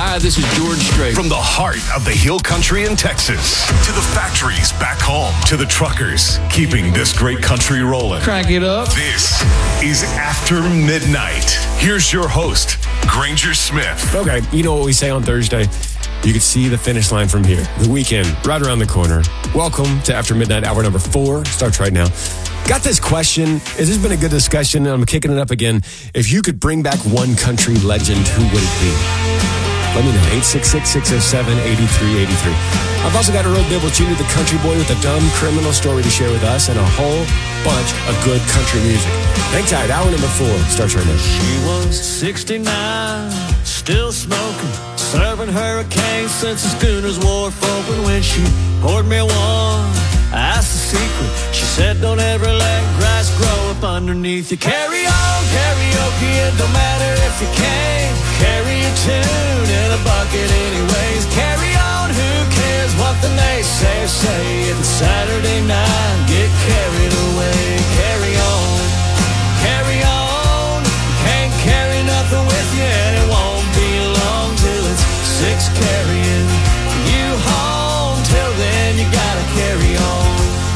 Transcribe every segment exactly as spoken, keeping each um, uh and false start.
Hi, this is George Strait. From the heart of the hill country in Texas to the factories back home to the truckers keeping this great country rolling. Crank it up. This is After Midnight. Here's your host, Granger Smith. Okay, you know what we say on Thursday? You can see the finish line from here. The weekend, right around the corner. Welcome to After Midnight, hour number four. Starts right now. Got this question. Has this been a good discussion? I'm kicking it up again. If you could bring back one country legend, who would it be? Let me know. eight six six, six oh seven, eight three eight three. I've also got Earl Dibble Junior, the country boy with a dumb criminal story to share with us, and a whole bunch of good country music. Hang tight. Hour number four starts right now. She was sixty-nine, still smoking, serving hurricanes since the Schooners Wharf opened. When she poured me one, I asked the secret. She said, don't ever let grass grow up underneath you. Carry on, karaoke, it don't matter if you can't carry a tune in a bucket anyways. Carry on, who cares what the naysayers say? It's Saturday night, get carried away. Carry on, carry on, can't carry nothing with you, and it won't be long till it's six carrying you home. Till then you gotta carry on.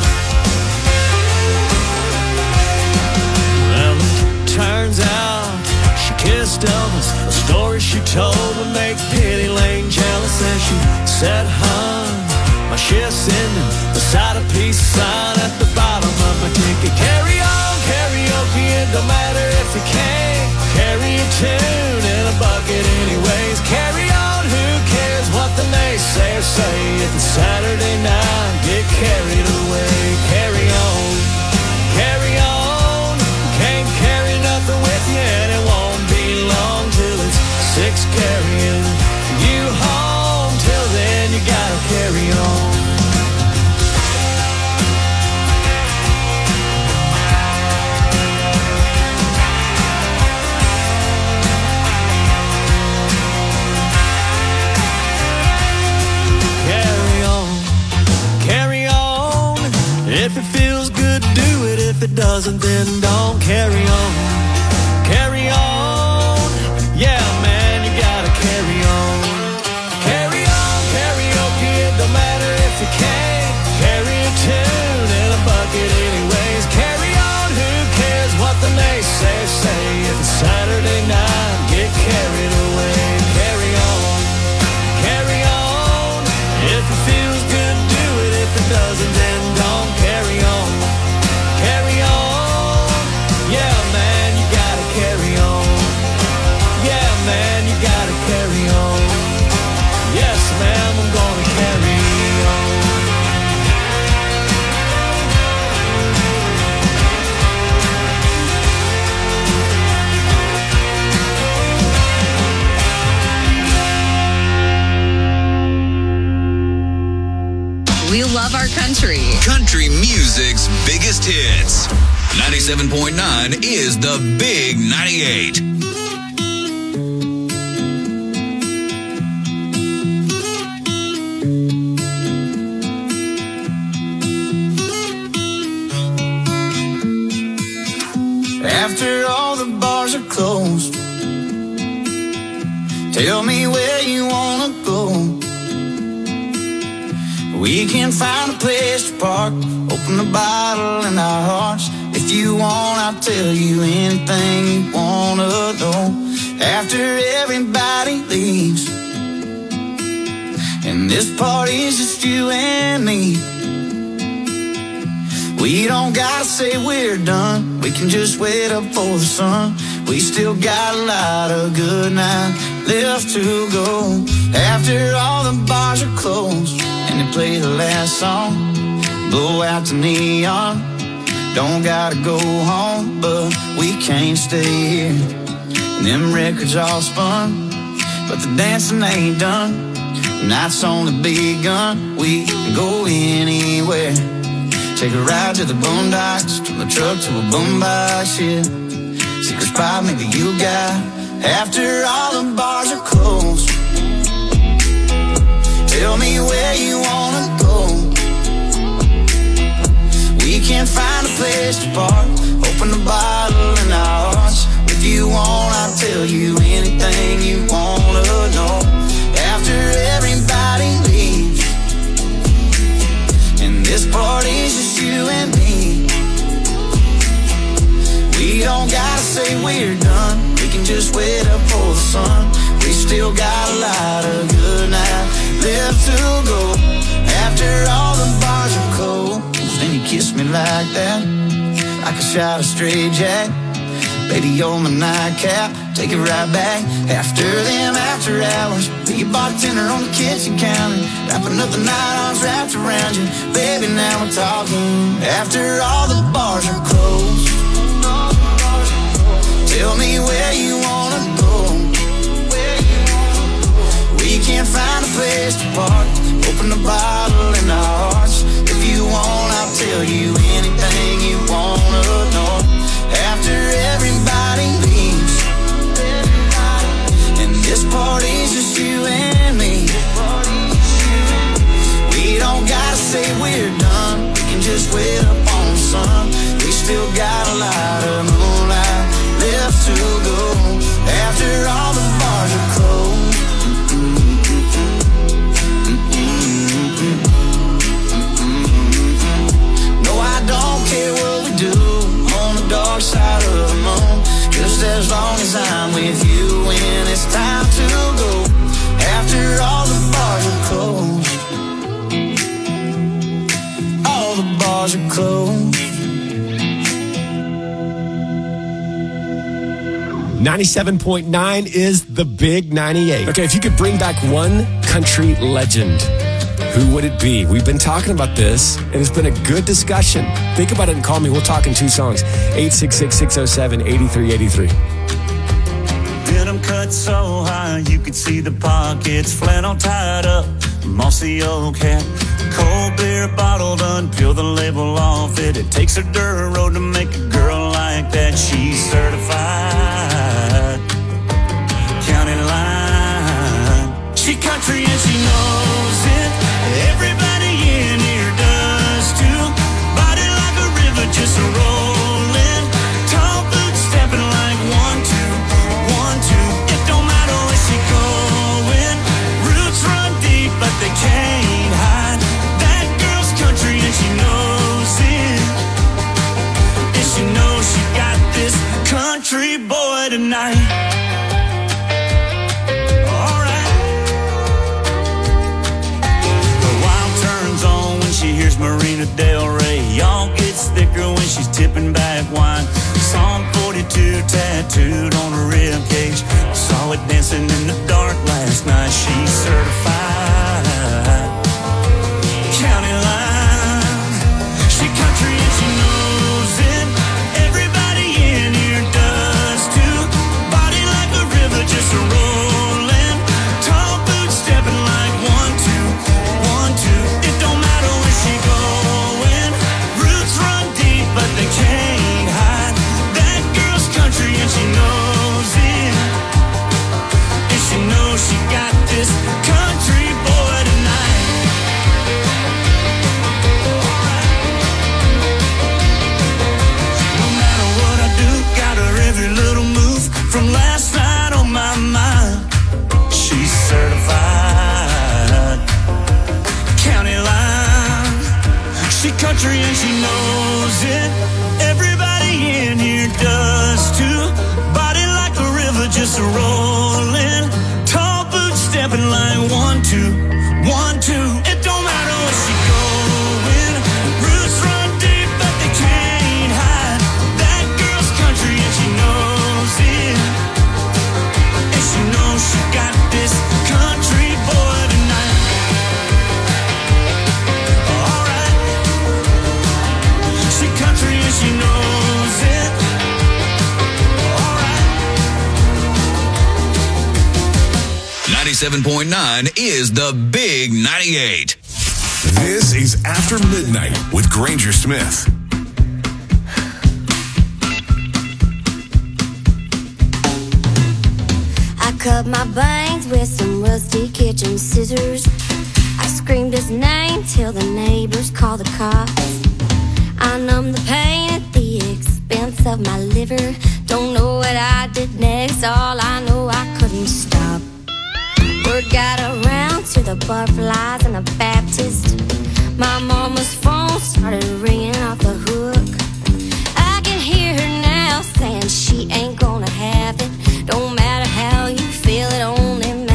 Well, it turns out she kissed Elvis. The story she told would make Penny Lane jealous, and she said, hun, my shift's ending beside a peace sign at the bottom of my ticket. Carry on, karaoke, it don't matter if you can't carry a tune in a bucket anyways. Carry on, who cares what the naysayers say? It's Saturday night, get carried away. Carry on, carry on, can't carry nothing with you, and it won't be long till it's six carrying you home. Till then you gotta carry on. If it feels good, do it. If it doesn't, then don't. Carry on, carry on. Yeah, man, you gotta carry on. Carry on, karaoke, it don't matter if you can't carry a tune in a bucket anyways. Carry on, who cares what the naysayers say? If it's Saturday night, get carried away. Carry on, carry on. If it feels good, do it. If it doesn't, then don't. Carry on, carry on. Yeah, man, you gotta carry on. Yeah, man, you gotta carry on. Yes, ma'am, I'm gonna carry on. We love our country. Country music's biggest hits. ninety-seven point nine is the Big ninety-eight. After all the bars are closed, tell me where you wanna go. We can find a place to park, open the bottle in our hearts. If you want, I'll tell you anything you wanna know. After everybody leaves, and this party's just you and me, we don't gotta say we're done. We can just wait up for the sun. We still got a lot of good nights left to go. After all the bars are closed and they play the last song, blow out the neon. Don't gotta go home, but we can't stay here. Them records all spun, but the dancing ain't done. Night's only begun. We can go anywhere. Take a ride to the boondocks, from the truck to a boombox, yeah. Secret spot maybe you got. After all the bars are closed, tell me where you wanna go. We can find a place to park, open the bottle in our hearts. If you want, I'll tell you anything you wanna know. still got a lot of good night left to go. After all the bars are closed, and you kiss me like that, like a shot of straight jack. Baby, you're my nightcap, take it right back. After them after hours, be a bartender on the kitchen counter, wrapping up the night, arms wrapped around you. Baby, now we're talking. After all the bars are closed, tell me where you wanna go. We can't find a place to park, open the bottle in our hearts. If you want, I'll tell you anything you wanna know. After everybody leaves, and this party's just you and me, we don't gotta say we're done, we can just wait up on the sun. We still got a lot of moonlight left to go. After all the bars are closed, no, I don't care what we do on the dark side of the moon, just as long as I'm with you when it's time to go. After all the bars are closed, all the bars are closed. ninety-seven point nine is the Big ninety-eight. Okay, if you could bring back one country legend, who would it be? We've been talking about this, and it's been a good discussion. Think about it and call me. We'll talk in two songs. eight six six, six oh seven, eight three eight three. Denim cut so high you could see the pockets, flannel tied up, mossy old hat. Cold beer bottle done, peel the label off it. It takes a dirt road to make a girl like that. She's certified county line. She country and she knows it. Everybody in here does too. Body like a river just rolling. Tall boots stepping like one, two, one, two. It don't matter where she going. Roots run deep but they can't hide. That girl's country and she knows it. And she knows she got this country boy tonight. Here's Marina Del Rey. Y'all gets thicker when she's tipping back wine. Psalm forty-two tattooed on her rib cage. Saw it dancing in the dark last night. She's certified county line. She country and she knows it. Everybody in here does too. Body like a river just rolling. Tall boots stepping like one, two, one, two. It don't matter where she going. Roots run deep but they can't hide. That girl's country and she knows it. And she knows she got this country boy tonight. Alright. No matter what I do, got her every little move from last night on my mind. She's certified county line. She country and she knows it. Everybody in here does too. Body like a river just rolling. Tall boots stepping like one, two, one, two. It don't matter where she going. Roots run deep but they can't hide. That girl's country and she knows it. And she knows she got this country boy tonight. Alright. She country and she knows it. Alright. ninety-seven point nine is the Big ninety-eight. This is After Midnight with Granger Smith. I cut my bangs with some rusty kitchen scissors. I screamed his name till the neighbors called the cops. I numbed the pain at the expense of my liver. Don't know what I did next, all I know I couldn't stop. Word got around to the butterflies and the Baptist. My mama's phone started ringing off the hook. I can hear her now saying she ain't gonna have it. Don't matter how you feel, it only matters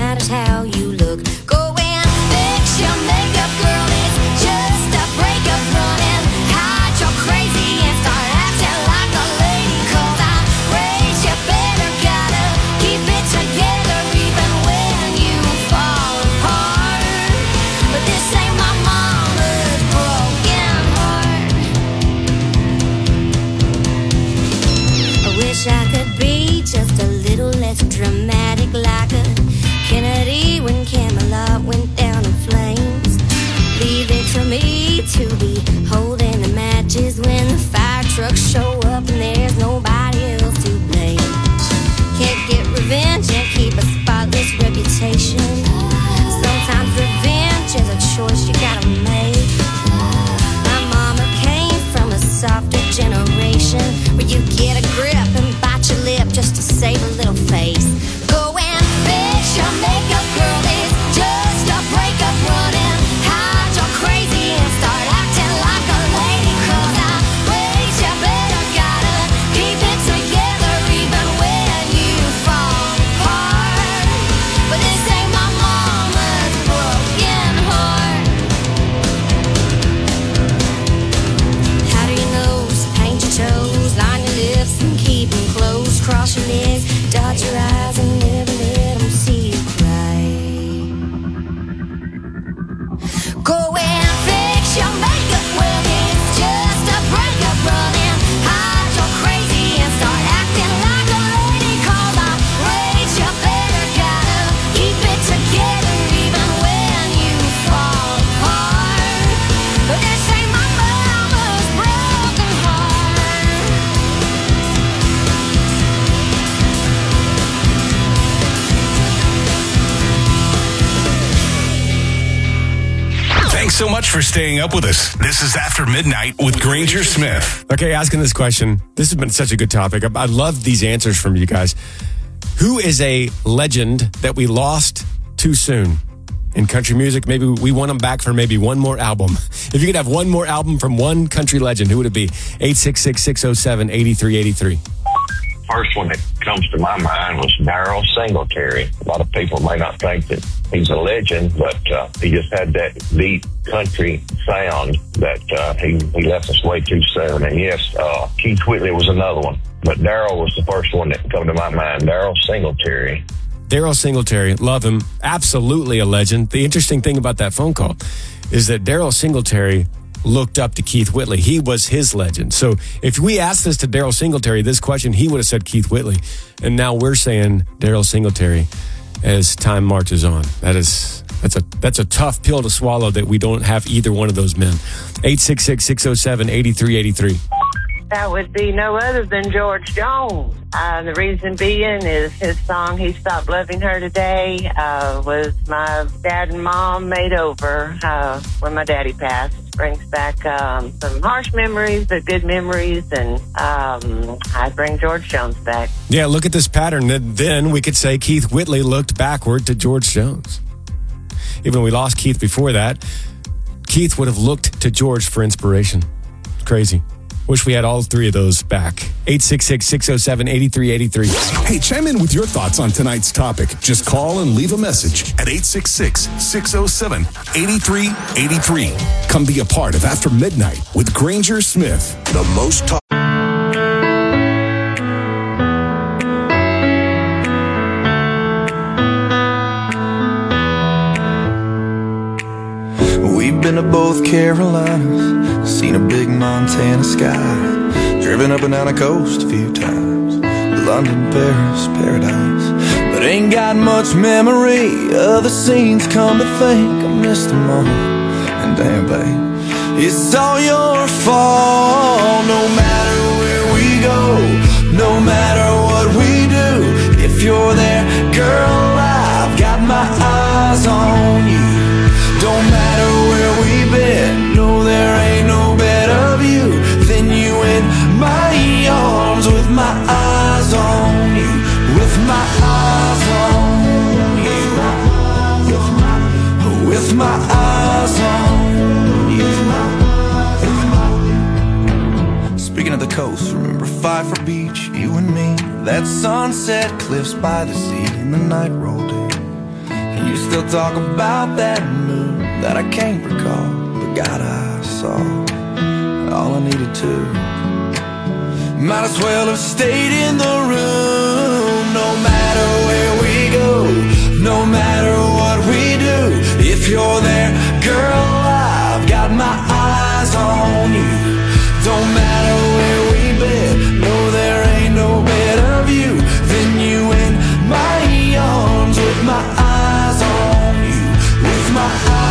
so much for staying up with us. This is After Midnight with Granger Smith. Okay, asking this question. This has been such a good topic. I, I love these answers from you guys. Who is a legend that we lost too soon in country music? Maybe we want them back for maybe one more album. If you could have one more album from one country legend, who would it be? eight six six, six oh seven, eight three eight three. First one that comes to my mind was Darrell Singletary. A lot of people may not think that he's a legend, but uh, he just had that deep country sound that uh, he, he left us way too soon. And yes, uh, Keith Whitley was another one, but Darrell was the first one that come to my mind. Darrell Singletary. Darrell Singletary, love him. Absolutely a legend. The interesting thing about that phone call is that Darrell Singletary looked up to Keith Whitley. He was his legend. So if we asked this to Darrell Singletary, this question, he would have said Keith Whitley. And now we're saying Darrell Singletary as time marches on. That is, that's a that's a tough pill to swallow that we don't have either one of those men. eight six six, six oh seven, eight three eight three. That would be no other than George Jones. Uh, the reason being is his song, He Stopped Loving Her Today, uh, was my dad and mom made over uh, when my daddy passed. Brings back um, some harsh memories, but good memories, and um, I bring George Jones back. Yeah, look at this pattern. Then we could say Keith Whitley looked backward to George Jones. Even though we lost Keith before that, Keith would have looked to George for inspiration. Crazy. Wish we had all three of those back. eight six six, six oh seven, eight three eight three. Hey, chime in with your thoughts on tonight's topic. Just call and leave a message at eight six six, six oh seven, eight three eight three. Come be a part of After Midnight with Granger Smith. The most talk. We've been to both Carolinas, seen a big Montana sky, driven up and down the coast a few times, London, Paris, paradise, but ain't got much memory of the scenes. Come to think, I missed them all, and damn babe, it's all your fault. No matter where we go, no matter what we do, if you're there, girl, I've got my eyes on you. Don't matter where we've been, no, there ain't no better view than you in my arms, with my eyes on you, with my eyes on you, with my eyes on you. Speaking of the coast, remember Pfeiffer Beach, you and me, that sunset cliffs by the sea, and the night rolled in, and you still talk about that moon that I can't recall, but God, I saw all I needed to. Might as well have stayed in the room. No matter where we go, no matter what we do, if you're there, girl, I've got my eyes on you. Don't matter where we've been, no, there ain't no better view than you in my arms, with my eyes on you, with my eyes.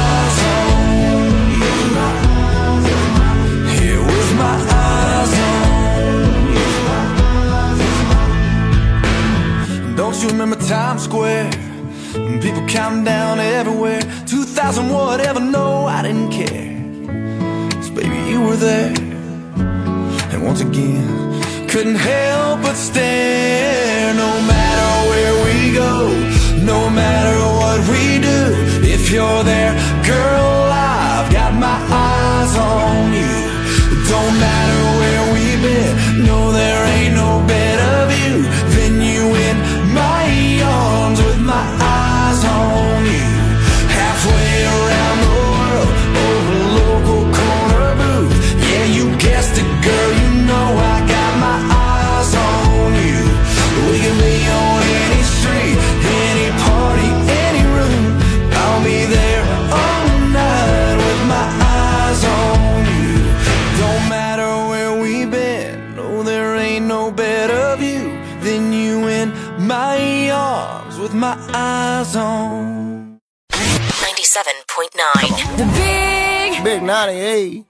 Don't you remember Times Square? And people counting down everywhere. two thousand whatever, no, I didn't care. 'Cause baby, you were there. And once again, couldn't help but stare. No matter where we go, no matter what we do, if you're there, girl, I've got my eyes on you. Don't matter where we've been, no, there ain't no better view than you in my arms, with my eyes on you. Halfway around the world, over a local corner booth. Yeah, you guessed it, girl, you know I got my eyes on you. We can be on any street, any party, any room. I'll be there all night with my eyes on you. Don't matter where we've been, no, there ain't no better view than you in my arms, with my eyes on ninety-seven point nine. The big, big ninety-eight.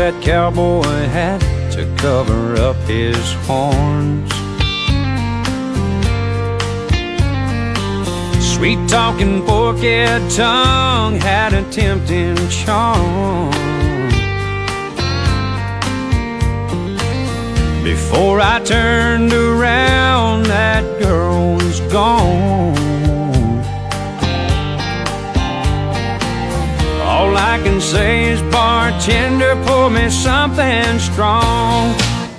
that cowboy hat to cover up his horns. Sweet-talking forked tongue had a tempting charm. Before I turned around, that girl was gone. All I can say is, bartender, pour me something strong.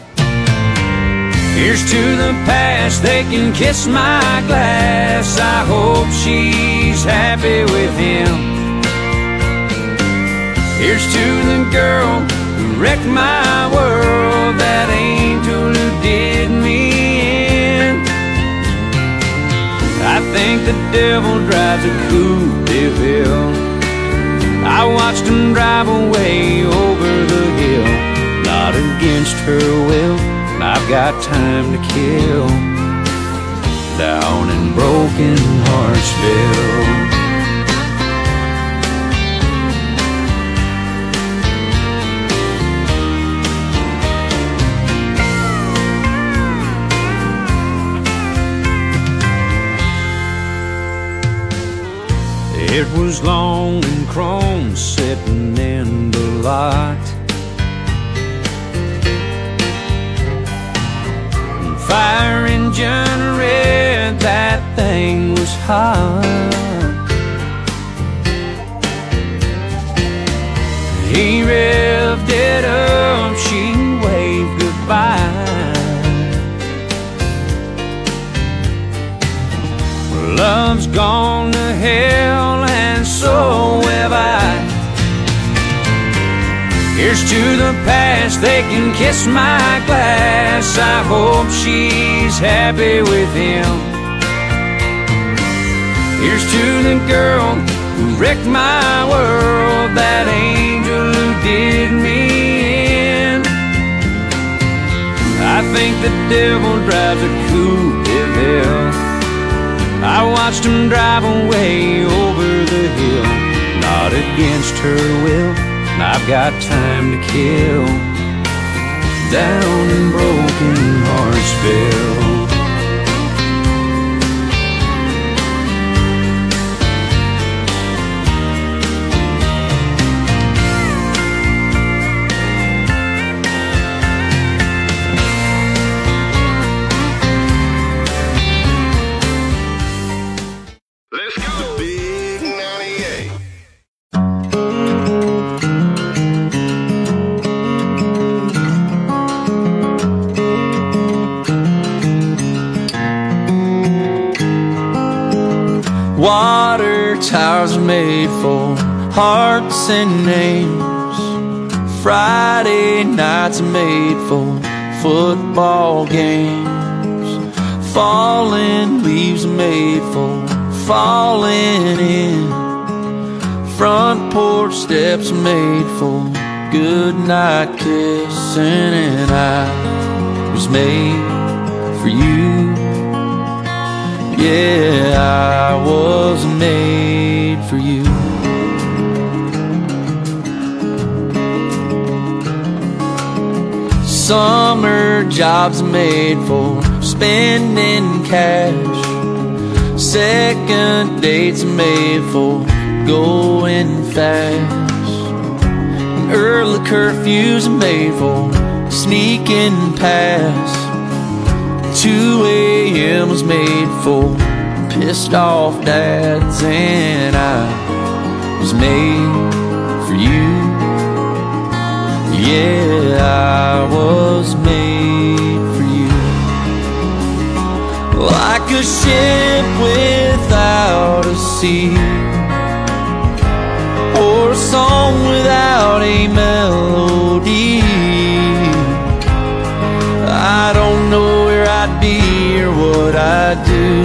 Here's to the past, they can kiss my glass. I hope she's happy with him. Here's to the girl who wrecked my world, that angel who did me in. I think the devil drives a Coupe de Ville. I watched him drive away over the hill, not against her will. I've got time to kill down in Broken Heartsville. It was long and chrome sitting in the lot. Fire engine red, that thing was hot. He revved it up, she waved goodbye. Love's gone to hell, and so have I. Here's to the past, they can kiss my glass. I hope she's happy with him. Here's to the girl who wrecked my world, that angel who did me in. I think the devil drives a Coupe de Ville. I watched him drive away over the hill, not against her will. I've got time to kill down in Broken Heartsville. Water towers made for hearts and names. Friday nights made for football games. Falling leaves made for falling in. Front porch steps made for goodnight kissing. And I was made for you. Yeah, I was made for you. Summer jobs made for spending cash. Second dates made for going fast. And early curfews made for sneaking past. two a.m. was made for pissed off dads. And I was made for you. Yeah, I was made for you. Like a ship without a sea, or a song without a melody. I don't know where I'd be or what I'd do,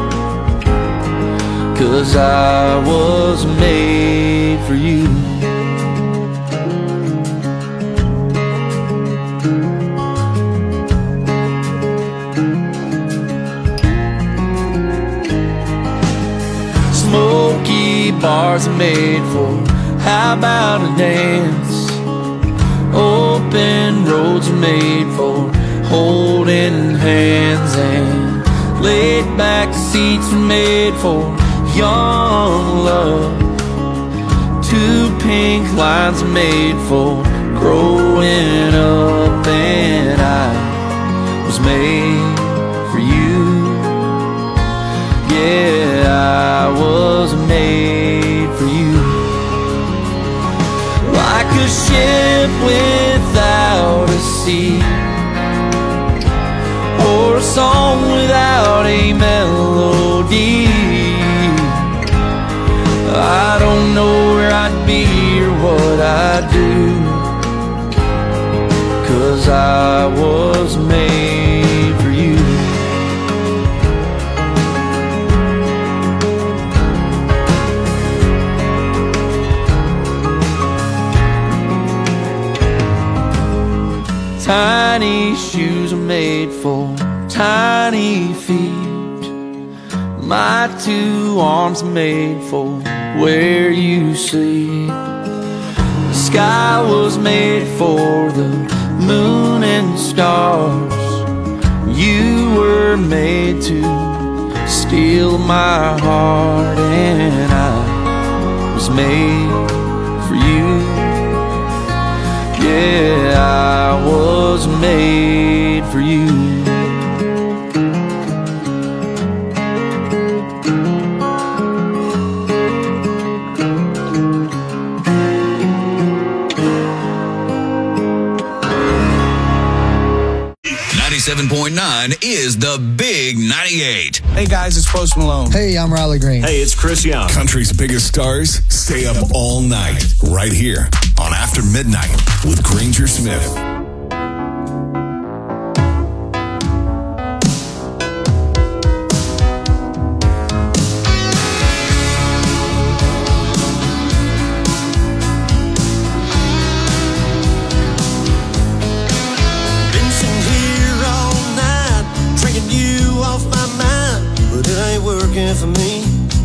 'cause I was made for you. Smoky bars are made for how about a dance? Open roads are made for holding hands, and laid back seats are made for young love. Two pink lines are made for growing up, and I was made for you. Yeah, I was made for you. Like a ship without a sea, or a song without a melody. I don't know where I'd be or what I'd do, 'cause I was made for you. Tiny shoes are made for tiny feet. My two arms are made for where you sleep. The sky was made for the moon and stars. You were made to steal my heart, and I was made for you. Yeah, I was made for you. ninety-seven point nine is the Big ninety-eight. Hey guys, it's Post Malone. Hey, I'm Riley Green. Hey, it's Chris Young. Country's biggest stars stay up all night right here on After Midnight with Granger Smith. For me,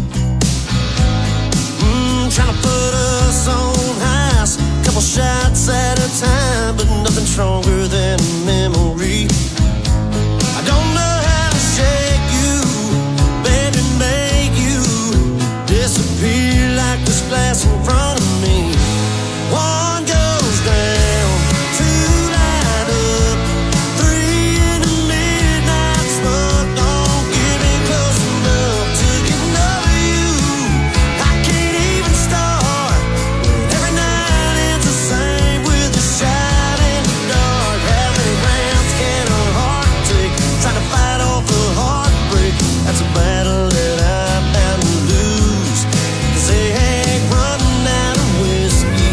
mm, trying to put us on ice, couple shots at a time, but nothing stronger than a memory. I don't know how to shake you, baby, make you disappear like this glass in front of me. One goes down, two light up, three in the midnight smoke. Don't get me close enough to get over you. I can't even start. Every night ends the same with a shot in the dark. How many rounds can a heart take? Trying to fight off a heartbreak. That's a battle that I'm bound to lose, 'cause they ain't running out of whiskey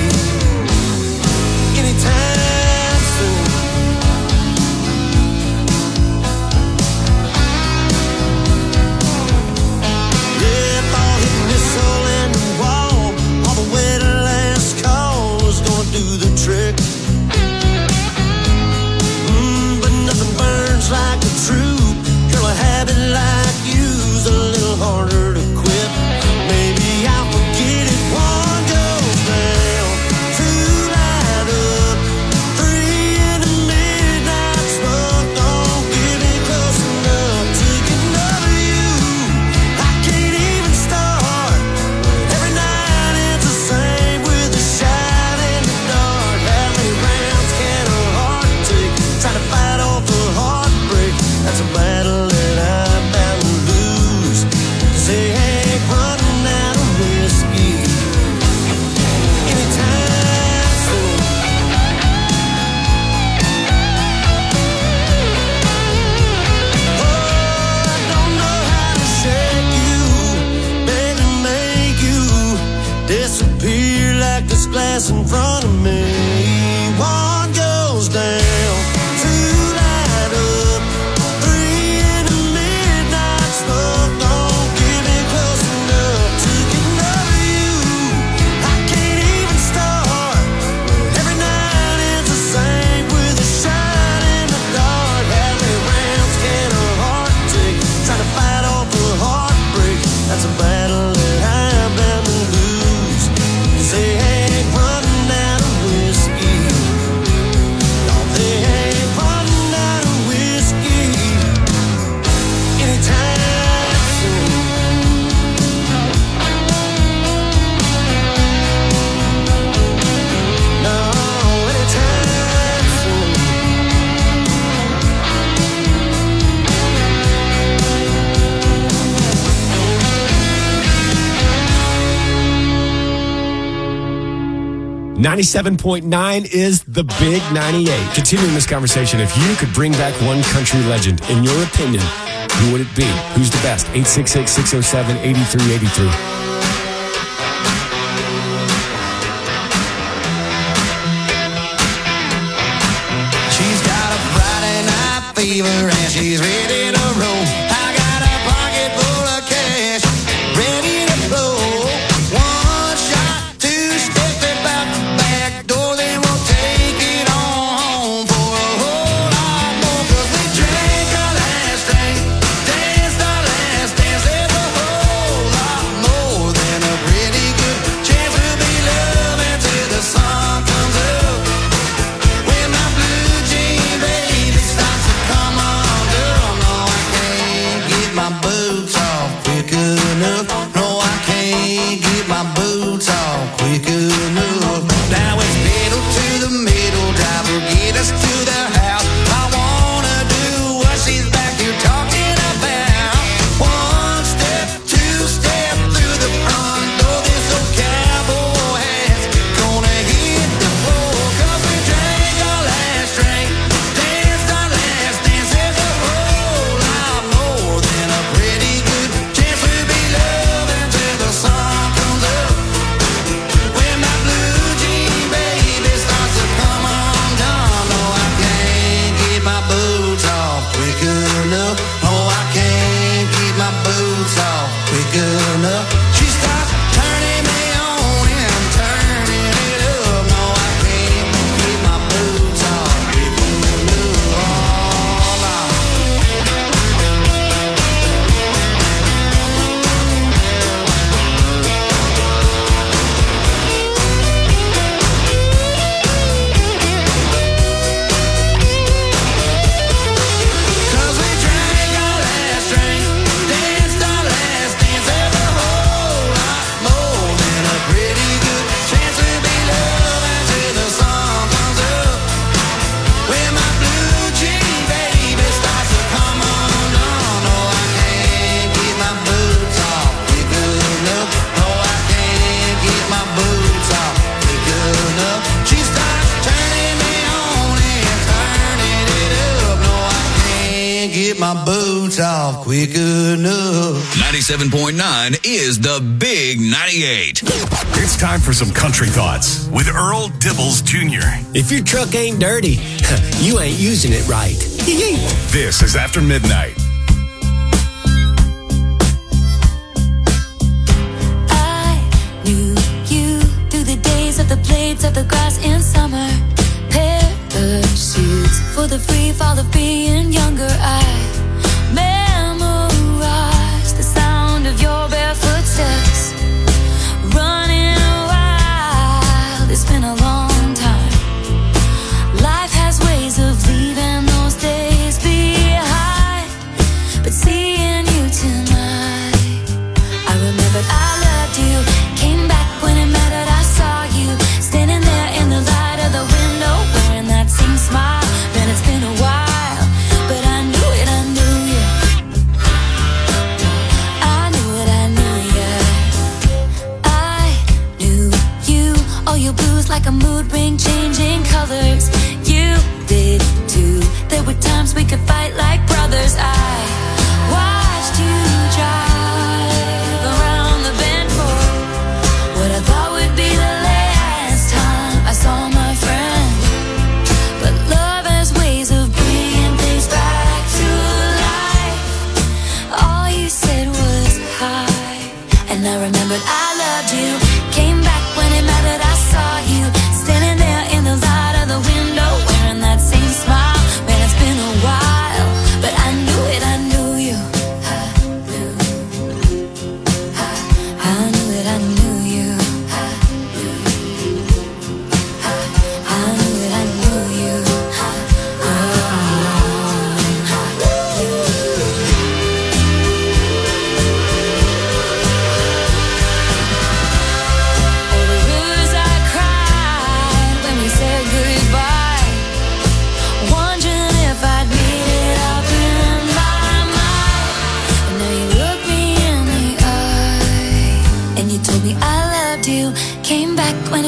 anytime soon. Yeah, ball hitting this hole in the wall. All the way to last call is gonna do the trick. Mm, but nothing burns like the truth. Girl, a habit like you's a little harder to quit. Maybe I'll forget it. One goes down, two light up, three in the midnight smoke. Don't get me close enough to get over you. I can't even start. Every night ends the same with a shot in the dark. How many rounds can a heart take? Trying to fight off a heartbreak. That's a battle that I'm bound to lose, 'cause they ain't running out of whiskey anytime soon. Oh, I don't know how to shake you, baby, make you disappear like this glass in front of me. One goes down, two light up, three in the midnight smoke. Don't get me close enough to get over you. I can't even start. Every night ends the same with a shot in the dark. How many rounds can a heart take? Trying to fight off a heartbreak. That's a battle that I'm bound to lose, 'cause they ain't running out of whiskey ninety-seven point nine is the Big ninety-eight. Continuing this conversation, if you could bring back one country legend, in your opinion, who would it be? Who's the best? eight six six, six oh seven, eight three eight three. She's got a Friday night fever and she's ready to roll. I got a pocket full of cash, ready to blow. One shot, two step, step out the back door, then we'll take it on home for a whole lot more. 'Cause we drank our last drink, danced our last dance. There's a whole lot more than a pretty good chance to be loving till the sun comes up. When my blue jean baby starts to come undone, no, I can't get my boots off quick enough. No, I can't get my boots off quick enough. Now it's pedal to the middle, driver, get us to the house. I wanna do what she's back here talking about. One step, two step through the front door. This old cowboy hat's gonna hit the floor. 'Cause we drank our last drink, danced our last dance. There's a whole lot more than a pretty good chance to be loving till the sun comes up. When my blue jean baby starts to come undone, no, I can't get my boots off quick enough. No, I can't get my boots off quick enough. She starts turning me on and turning it up. No, I can't get my boots off quick enough. Oh, no. Cause we drank our last drink, danced our last dance. There's a whole lot more than a pretty good chance to be loving till the sun comes up. When my blue jean baby starts to come undone, no, I can't get my boots off quick enough. No, I can't get my boots off quick enough. She starts turning me on and turning it up. No, I can't get my boots off quick enough. ninety-seven point nine is the Big ninety-eight. It's time for some country thoughts with Earl Dibbles Junior If your truck ain't dirty, you ain't using it right. This is After Midnight. I knew you through the days of the blades of the grass in summer. Parachutes for the free fall of being younger. I memorized the sound of your bare footsteps. Running wild, it's been a long time. Life has ways of leaving those days behind. But seeing you tonight, I remembered I loved you. Came back when it mattered, I saw you standing there in the light of the window, wearing that same smile. Man, it's been a while, but I knew it, I knew you. I knew it, I knew you. I knew you. All your blues like a mood ring, changing colors. You did too. There were times we could fight like brothers. I watched you drive around the bend for what I thought would be the last time I saw my friend. But love has ways of bringing things back to life. All you said was hi, and I remembered I loved you. Came back when it mattered, I saw you standing there in the light of the window, wearing that same smile. Man, it's been a while, but I knew it, I knew you. I knew, I knew it, I knew you. I knew it, I knew you.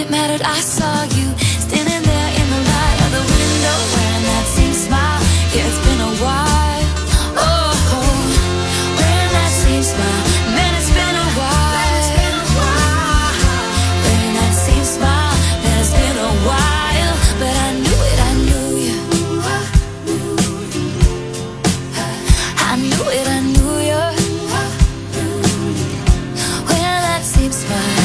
it mattered. I saw you standing there in the light of the window, wearing that same smile. Yeah, it's been a while. Oh, wearing that same smile. Man, it's been a while. Wearing that same smile. Man, it's been a while. But I knew it, I knew you. I knew it, I knew you. Wearing that same smile.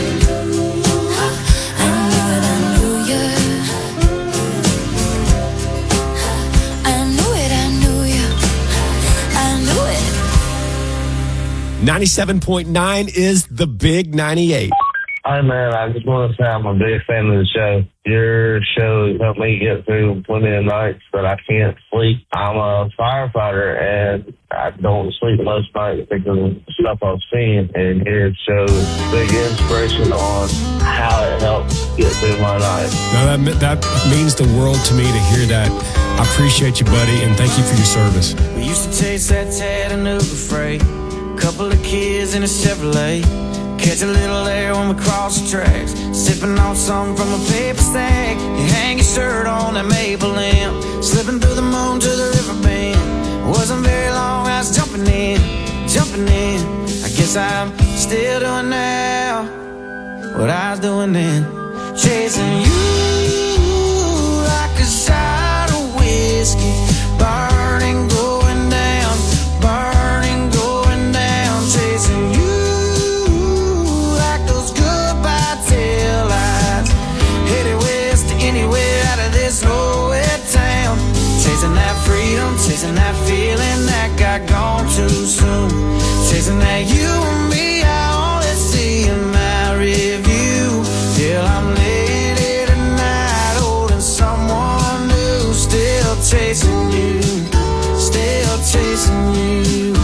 ninety-seven point nine is the Big ninety-eight. Hi, man. I just want to say I'm a big fan of the show. Your show has helped me get through plenty of nights that I can't sleep. I'm a firefighter, and I don't sleep most nights because of the stuff I've seen. And your show is a big inspiration on how it helps get through my night. Now, that, that means the world to me to hear that. I appreciate you, buddy, and thank you for your service. We used to chase that Chattanooga freight. Couple of kids in a Chevrolet, catch a little air when we cross the tracks, sipping on something from a paper stack. You hang your shirt on that maple limb, slipping through the moon to the river bend. Wasn't very long, I was jumping in, jumping in. I guess I'm still doing now what I was doing then, chasing you like a shot of whiskey, burning, going down, burning, going down, chasing you like those goodbye tail lights, headed west to anywhere out of this nowhere town, chasing that freedom, chasing that feeling that got gone too soon, chasing that you and me, I only see in my review, till I'm laying here tonight holding someone new, still chasing you, still chasing you.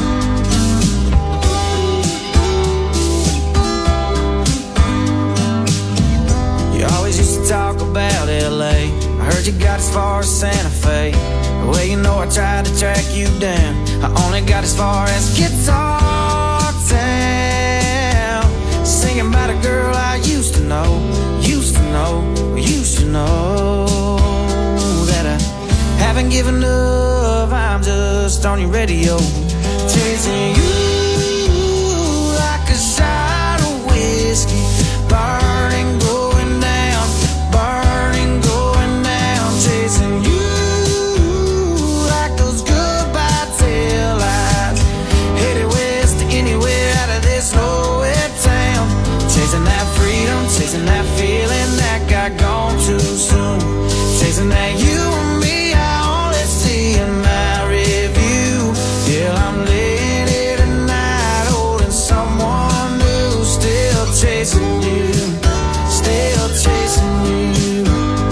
You always used to talk about L A, I heard you got as far as Santa Fe. Well, you know I tried to track you down, I only got as far as Guitar Town, singing about a girl I used to know, used to know, used to know, that I haven't given up, I'm just on your radio, chasing you like a shot of whiskey, burning, going down, burning, going down, chasing you like those goodbye tail lights, headed west to anywhere out of this nowhere town, chasing that freedom, chasing that feeling that got gone too soon, chasing that you and me, I only see in my review, till I'm laying here tonight holding someone new, still chasing you, still chasing you.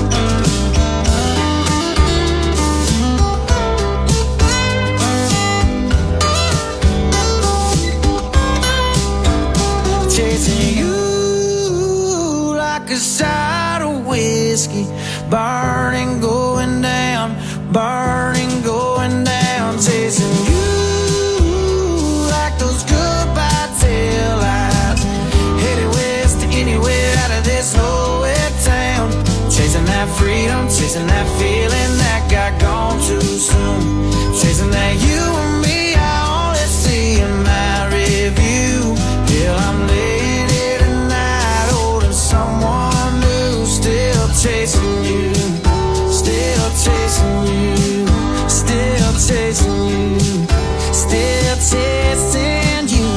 Chasing you like a shot of whiskey, burning, going down, burning, going down, chasing you like those goodbye tail lights, headed west to anywhere out of this nowhere town, chasing that freedom, chasing that feeling that got gone too soon, chasing that you and me, I only see in my review, till I'm laying here tonight holding someone new, still chasing you, still chasing you, still chasing you, still chasing you.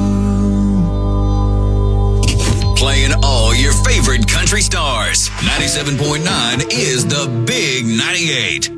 Playing all your favorite country stars. ninety-seven point nine is the Big ninety-eight.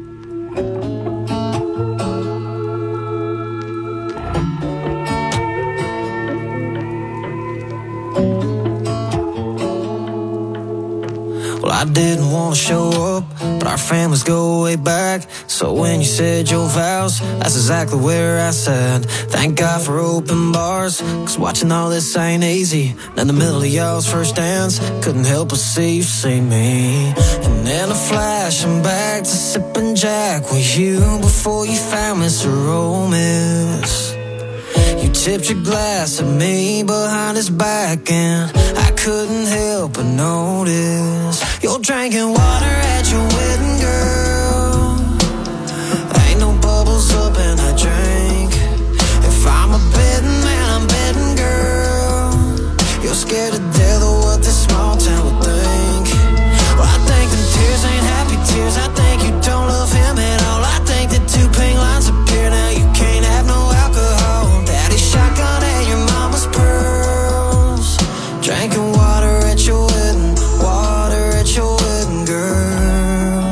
Well, I didn't want to show up, but our families go way back. So when you said your vows, that's exactly where I sat. Thank God for open bars, cause watching all this ain't easy. In the middle of y'all's first dance, couldn't help but see you see me. And then a flash, I'm back to sipping Jack with you before you found Mister Ole Miss. You tipped your glass at me behind his back, and I couldn't help but notice you're drinking water at your wedding, girl. Ain't no bubbles up in that drink. If I'm a betting man, I'm betting, girl. You're scared to death of what this small town would think. Well, I think the tears ain't happy tears. I think you don't love him at all. I think the two pink lines appear now. You can't have no alcohol. Daddy's shotgun and your mama's pearls. Drinking water at your wedding, water at your wedding, girl.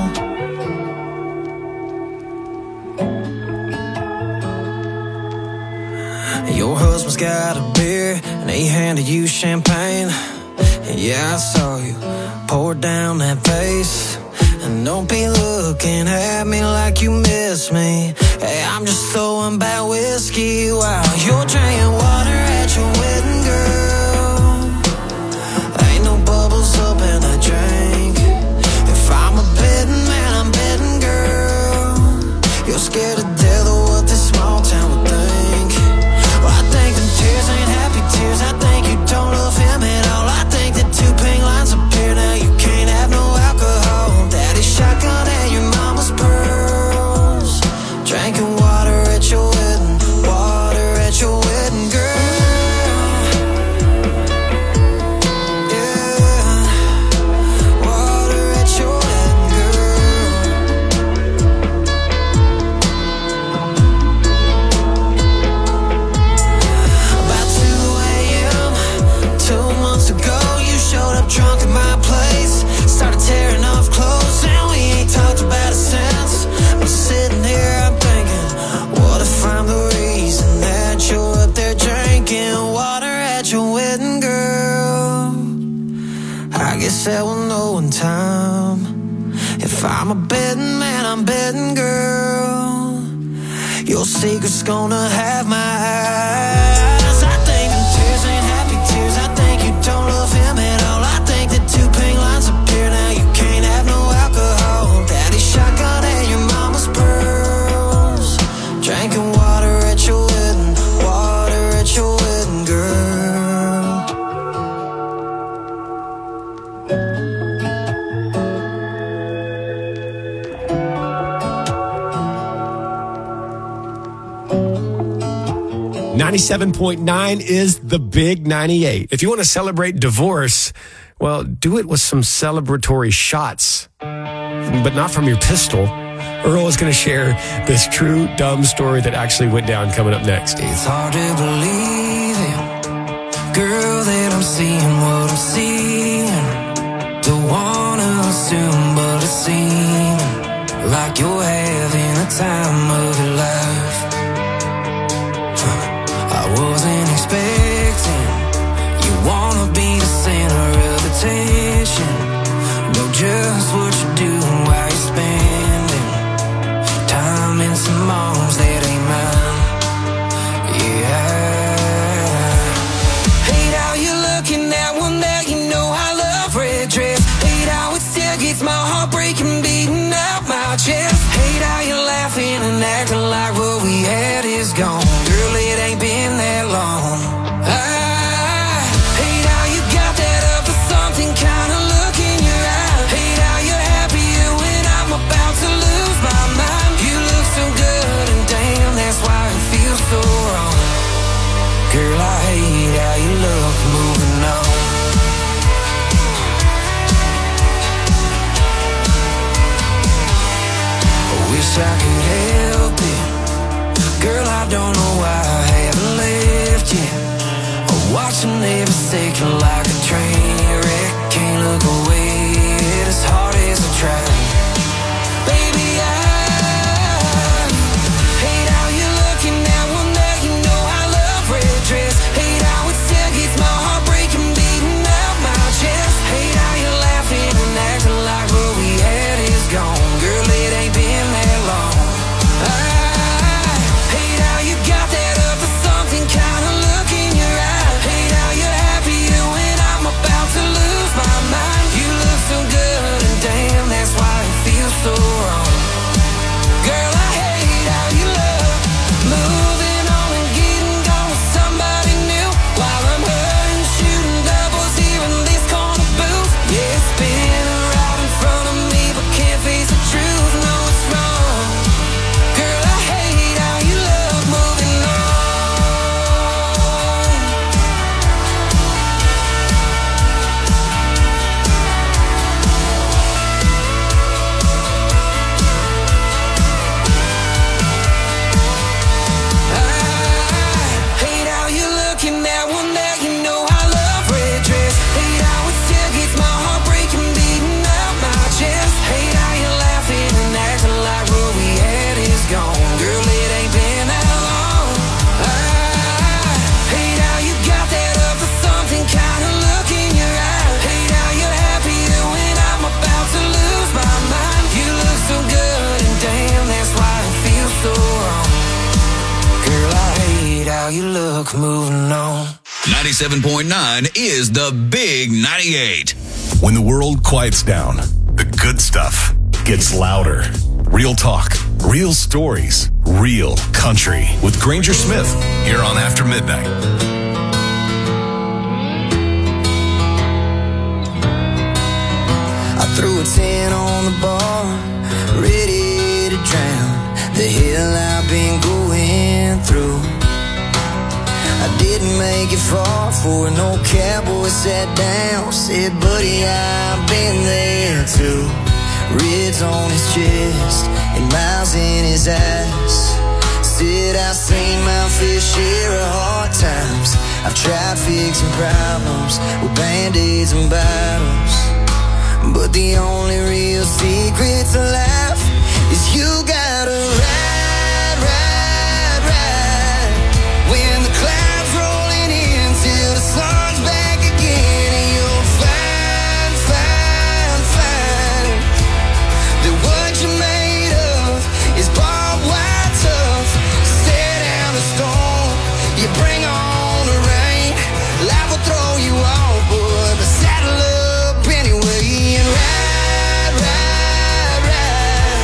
Your husband's got a beer and he handed you champagne. And yeah, I saw you pour down that face. And don't be looking at me like you miss me. Hey, I'm just throwing back whiskey while you're drinking water at your wedding, girl. Ain't no bubbles up in that drink. If I'm a betting man, I'm betting, girl. You're scared to death of what this small town would think. Well, I think the tears ain't happy tears. I think you don't love him at all. I think the two pink lines appear now. You can't have no alcohol. Daddy's shotgun and your mama's pearls. Drinking water at your wedding, water at your wedding, girl. Drunk at my place, started tearing off clothes, and we ain't talked about it since. But sitting here, I'm thinking, what if I'm the reason that you're up there drinking water at your wedding, girl? I guess that we'll know in time. If I'm a betting man, I'm betting, girl. Your secret's gonna have my eyes. I think the tears ain't happy tears. I think you don't love him at all. I think the two pink lines appear now. You can't have no alcohol. Daddy's shotgun and your mama's pearls. Drinking water at your wedding, water at your wedding, girl. ninety-seven point nine is the Big ninety-eight. If you want to celebrate divorce, well, do it with some celebratory shots, but not from your pistol. Earl is going to share this true dumb story that actually went down coming up next. It's hard to believe it, girl, that I'm seeing what I'm seeing. Don't wanna assume, but it seems like you're having a time of your life. I wasn't expecting you wanna be the center of attention. Know just what you're doing while you're spending time in some arms that ain't mine. Yeah. Hate how you're looking at one that you know I love red dress. Hate how it still gets my heart breaking, beating out my chest. Hate how you're laughing and acting like what we had is gone. Girl, it ain't been that long. I hate how you got that up to something kind of look in your eye. Hate how you're happier when I'm about to lose my mind. You look so good and damn, that's why it feels so wrong. Girl, I hate how you look moving on. I wish I could help it. Girl, I don't know why I haven't left yet. I watch them every second like a train wreck. Can't look away as hard as I try. Baby, I hate how you're looking at one that you know I love red dress. Hate how it still gets my heart breaking, beating out my chest. Hate how you're laughing and acting like what we had is gone. Girl, it ain't been that long. I kind of look in your eye. Hate how you're happier when I'm about to lose my mind. You how you look moving on. ninety-seven point nine is the Big ninety-eight. When the world quiets down, the good stuff gets louder. Real talk, real stories, real country. With Granger Smith, here on After Midnight. I threw a ten on the bar, ready to drown the hell I've been going through. I didn't make it far for an old cowboy sat down, said, buddy, I've been there too. Ribs on his chest and miles in his eyes. Said I've seen my fair share of hard times. I've tried fixing problems with band-aids and bottles, but the only real secret to life is you gotta ride, ride, ride. When the clouds rolling in till the sun's back again, and you'll find, find, find that what you're made of is barbed wire tough. Stare down the storm, you bring on the rain. Life will throw you off, boy, but saddle up anyway and ride, ride, ride.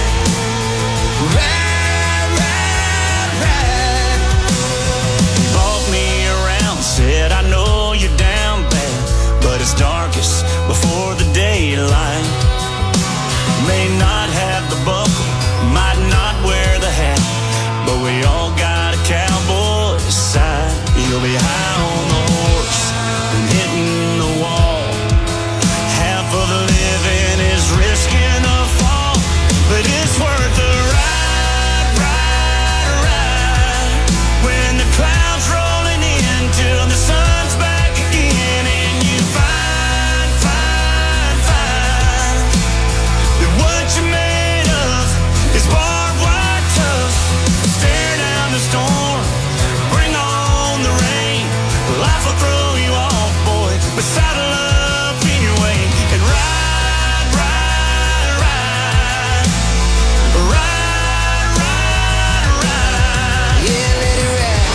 Ride, ride, ride. He brought me around, said, I know you're down bad, but it's darkest before the daylight. May not have the buckle, might not wear the hat, but we all got a cowboy's side. You'll be high on the horse and hitting the wall. Half of the living is risking a fall, but it's worth the ride, ride, ride. When the clouds rolling in till the sun's back again, and you find, find, find that what you're made of is barbed wire tough. Stare down the storm, bring on the rain. Life will throw you off, boy, but saddle up anyway and ride, ride, ride. Ride, ride, ride. Yeah, let it ride.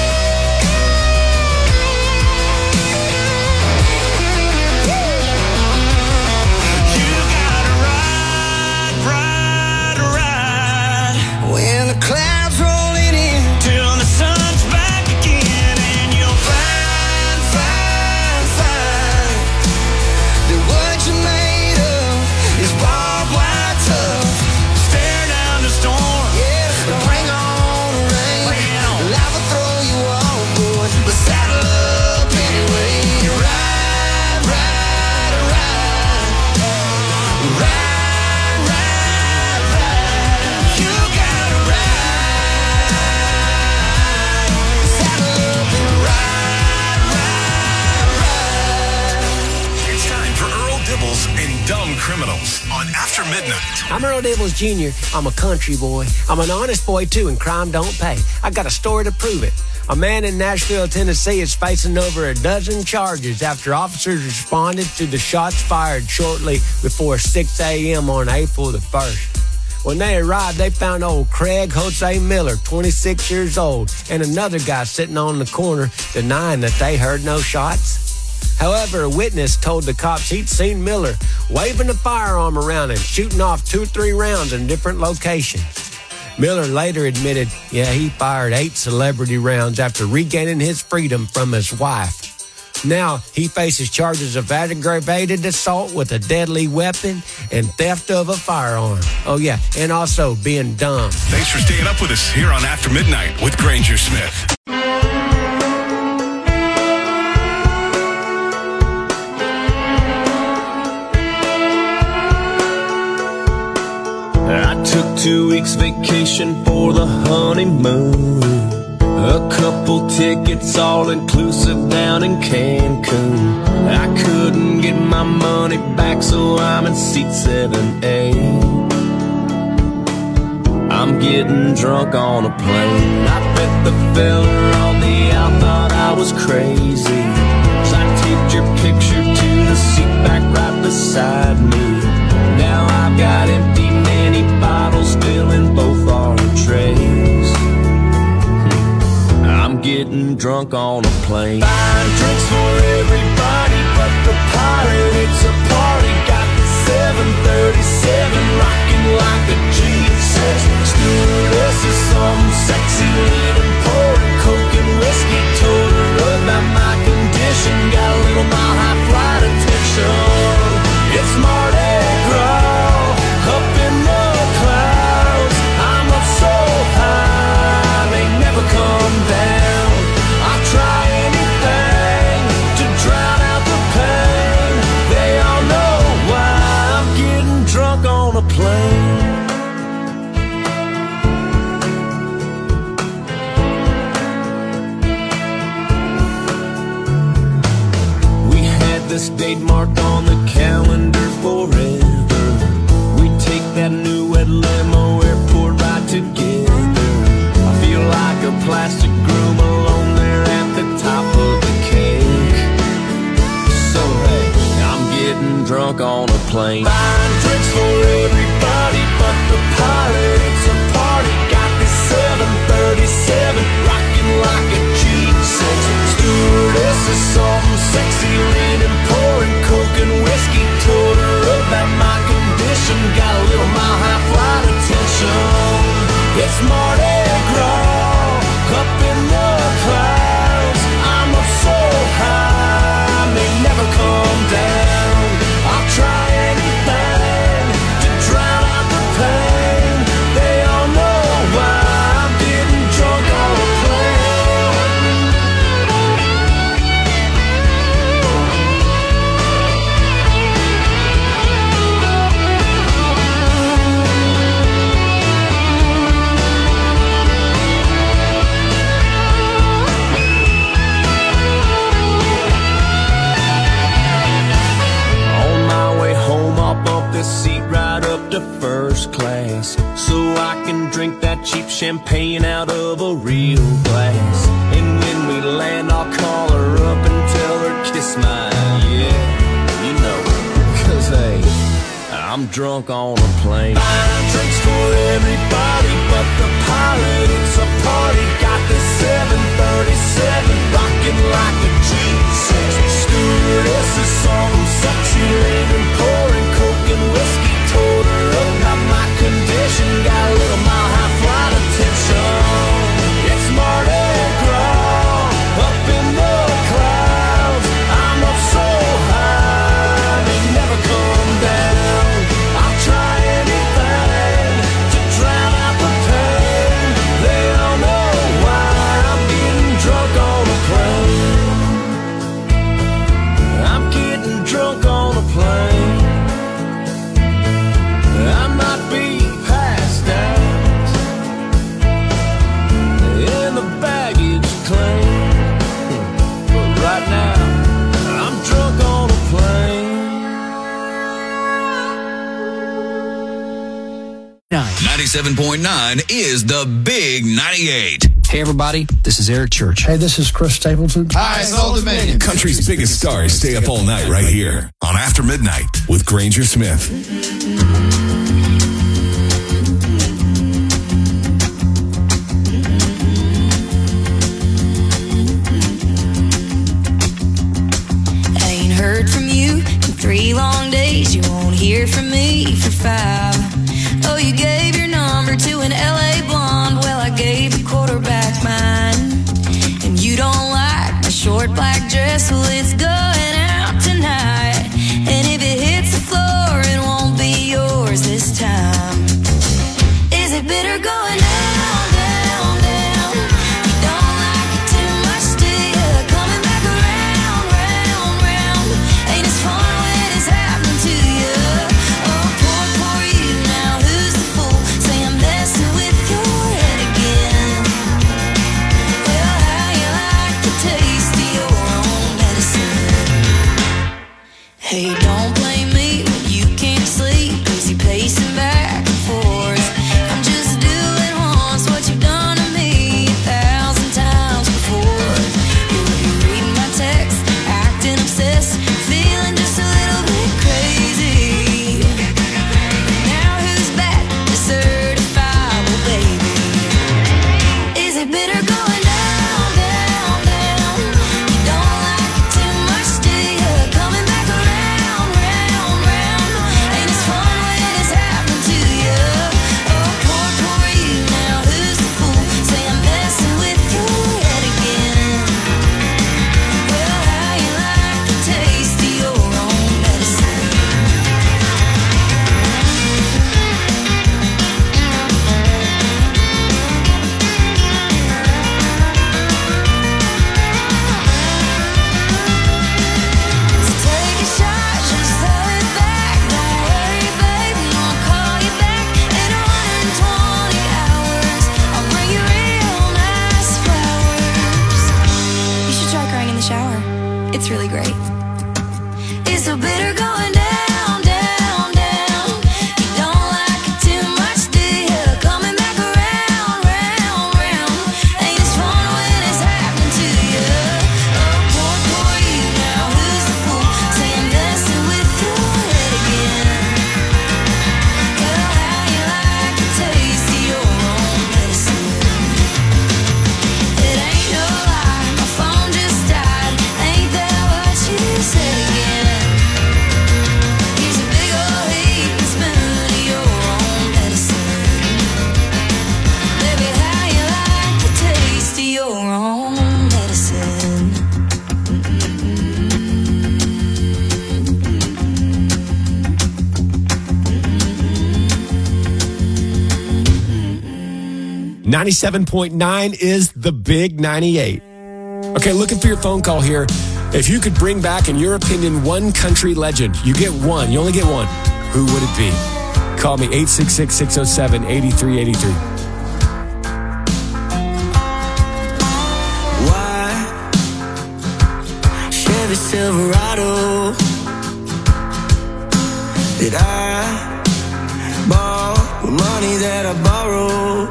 You gotta ride, ride, ride. When the clouds rolling in Till the sun's back again, and you'll find, find, find that what you're made of is barbed wire tough. stare down the storm. Yeah, bring on the rain. Bring it on. Life will throw you off, boy, but saddle up anyway. Ride, ride, ride. Ride, ride, ride. You gotta ride. Saddle up and ride, ride, ride. It's time for Earl Dibbles and Dumb Criminals on After Midnight. I'm Earl Dibbles Junior I'm a country boy. I'm an honest boy, too, and crime don't pay. I got a story to prove it. A man in Nashville, Tennessee is facing over a dozen charges after officers responded to the shots fired shortly before six a.m. on April the first. When they arrived, they found old Craig Jose Miller, twenty-six years old, and another guy sitting on the corner denying that they heard no shots. However, a witness told the cops he'd seen Miller waving a firearm around and shooting off two or three rounds in different locations. Miller later admitted, yeah, he fired eight celebrity rounds after regaining his freedom from his wife. Now, he faces charges of aggravated assault with a deadly weapon and theft of a firearm. Oh, yeah, and also being dumb. Thanks for staying up with us here on After Midnight with Granger Smith. I took two weeks vacation for the honeymoon. A couple tickets all inclusive down in Cancun. I couldn't get my money back, so I'm in seat seven A. I'm getting drunk on a plane. I bet the fella on the out thought I was crazy, 'cause I taped your picture to the seat back right beside me. Now I've got empty mini bottles filling both our trays. I'm getting drunk on a plane. Buying drinks for everybody but the pilot. It's a party. Got the seven thirty-seven rocking like a G six. Stewardess is some sexy leaning, pouring coke and whiskey. Told her about my condition. Got a little mile high flight attention. It's Mardi Gras up in the clouds. I'm up so high, they never come down. I'll try anything to drown out the pain. They all know why I'm getting drunk on a plane. We had this date marked on the calendar forever. We take that new red limo airport ride together. I feel like a plastic groom alone there at the top of the cake. So hey, I'm getting drunk on a plane. Buying drinks for everybody but the pilot. It's a party. Got this seven thirty-seven rocking like a G six. Stewardess is something sexy, leaning, pouring coke and whiskey. Told her about my condition. Got a little mile high flight attention. It's Mardi Gras up in the clouds. I'm up so high, may never come down. I'll try anything to drown out the pain. They all know why I'm getting drunk on a plane. On my way home, I'll bump this seat right up to first class, so I can drink that cheap champagne out of a real glass. And when we land, I'll call her up and tell her kiss my, yeah, you know, cause hey, I'm drunk on a plane. Buying drinks for everybody but the pilot. It's a party. Got this seven thirty-seven rocking like a G six. Stewardess is some sexy lady, pouring coke and whiskey. Told her about my condition. Got a little mile high flight attention. It's Mardi Gras up in the clouds. I'm up so high, they never come down. I'll try anything to drown out the pain. They all know why I'm getting drunk on a plane. I'm getting drunk on a plane. I might be passed out in the baggage claim, but right now I'm drunk on a plane. ninety-seven point nine is the Big ninety-eight. Hey, everybody, this is Eric Church. Hey, this is Chris Stapleton. Hi, it's Old Dominion. Country's biggest stars stay up all night right here on After Midnight with Granger Smith. I ain't heard from you in three long days. You won't hear from me for five. Oh, you gave your number to an L A blonde. Well, I gave the quarterback mine. And you don't like my short black dress. Well, it's going out tonight. And if it hits the floor, it won't be yours this time. Is it bitter going down, down, down? You don't like it too much, do you? Coming back around, round, round. Ain't as fun when it's happening to you. Oh, poor, poor you. Now who's the fool? Say I'm messing with your head again. Well, how you like the taste of your own medicine? Hey, don't blame me when you can't sleep. Busy pacing back and forth. I'm just doing once what you've done to me a thousand times before. You're reading my text, acting obsessed, feeling just a little bit crazy. Now who's back to certifiable, baby? Is it bitter going down, down, down? It's really great. It's so bitter going down, down, down. You don't like it too much, do you? Coming back around, round, round. Ain't as fun when it's happening to you. Oh, poor, poor you. Now who's the fool? Saying messing with your head again. Girl, how you like the taste of your own medicine? It ain't no lie, my phone just died. Ain't that what you said again? Here's a big old heap spoon of your own medicine. Baby, how you like the taste of your own medicine? ninety-seven point nine is the Big ninety-eight. Okay, looking for your phone call here. If you could bring back, in your opinion, one country legend, you get one. You only get one. Who would it be? Call me, eight six six, six oh seven, eight three eight three. Why? Chevy Silverado that I bought with money that I borrowed.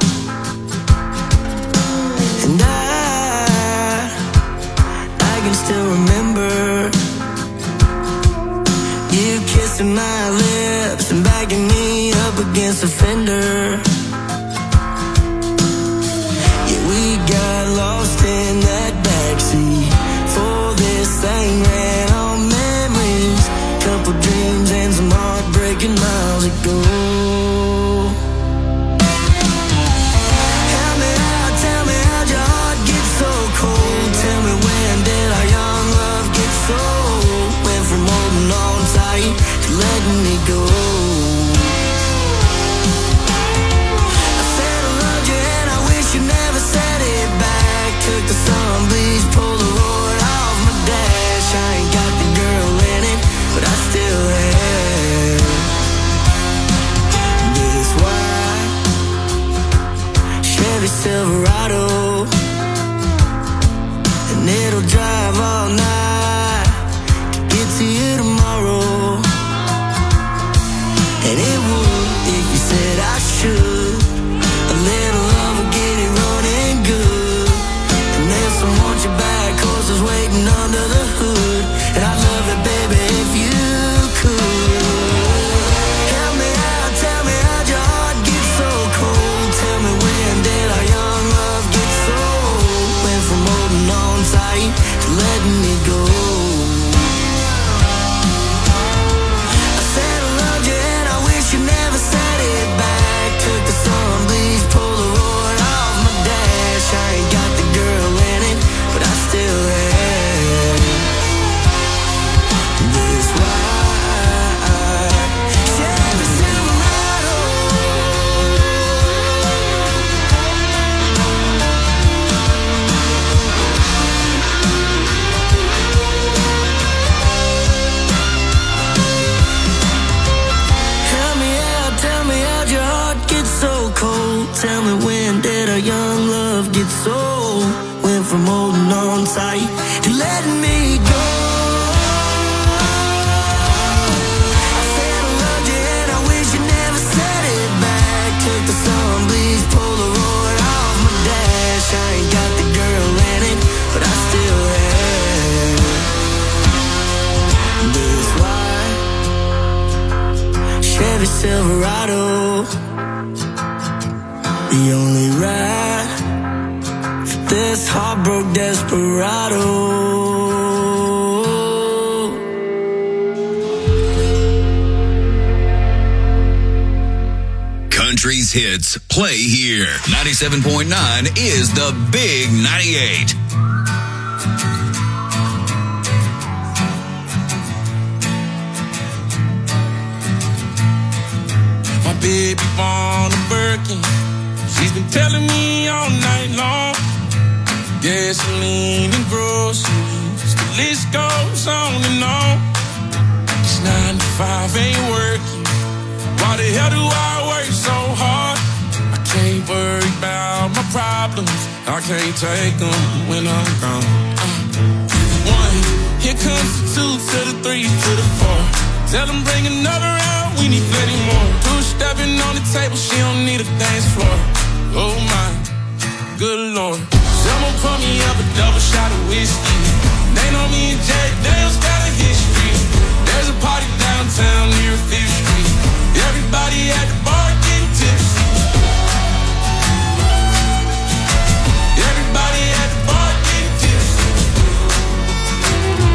And I, I can still remember you kissing my lips and backing me up against the fender. Yeah, we got lost in that backseat. For this thing ran on memories, couple dreams and some heartbreaking miles ago. Help me out, tell me how'd your heart get so cold? Tell me when did our young love get so? Went from holding on tight to letting me go. I said I loved you and I wish you never said it back. Took the sun, please pull the Lord off my dash. I ain't got the girl in it, but I still have this white Chevy Silverado, and it'll drive all night to get to you tomorrow. And it would if you said I should. A little love will get it running good. And there's some want you back horses waiting under the hood. And I'd love it, baby, if you could. Help me out, tell me how'd your heart get so cold? Tell me when did our young love get so? Went from holding on tight to letting me go. I said I loved you and I wish you never said it back. Took the sun, please pull the Lord off my dash. I ain't got the girl in it, but I still have this white Chevy Silverado. Help me out, tell me how'd your heart get so cold? Tell me when did our young love get so? Went from holding on tight to letting me go. I said I loved you and I wish you never said it back. Took the sun, please pull the Lord off my dash. I ain't got the girl in it, but I still have this white Chevy Silverado. The only ride for this heartbroken desperado. Country's hits play here. ninety-seven point nine is the Big ninety-eight. My baby born a Birkin. She's been telling me all night long. Gasoline and groceries, the list goes on and on. This nine to five ain't working. Why the hell do I work so hard? I can't worry about my problems. I can't take them when I'm gone. Uh, one, here Tell them bring another round, we need plenty more. Two-stepping on the table, she don't need a dance floor. Oh my, good Lord. Someone pour me up a double shot of whiskey. They know me